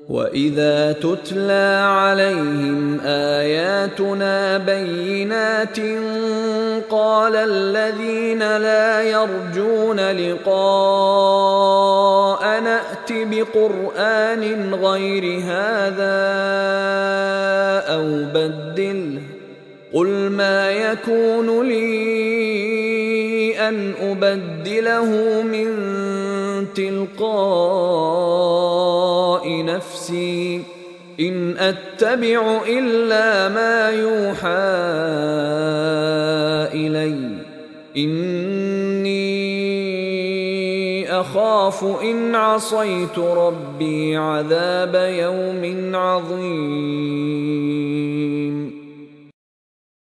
وَإِذَا تُتْلَىٰ عَلَيْهِمْ آيَاتُنَا بَيِّنَاتٍ قَالَ الَّذِينَ لَا يَرْجُونَ لِقَاءَنَا ائْتِ بِقُرْآنٍ غَيْرِ هَٰذَا أَوْ بَدِّلْهُ ۚ قُلْ مَا يَكُونُ لِي أَنْ أُبَدِّلَهُ مِن تِلْقَاءِ نَفْسِي ۖ إِنْ أَتَّبِعُ إِلَّا مَا يُوحَىٰ إِلَيَّ ۖ إِنِّي أَخَافُ إِنْ عَصَيْتُ رَبِّي عَذَابَ يَوْمٍ عَظِيمٍ.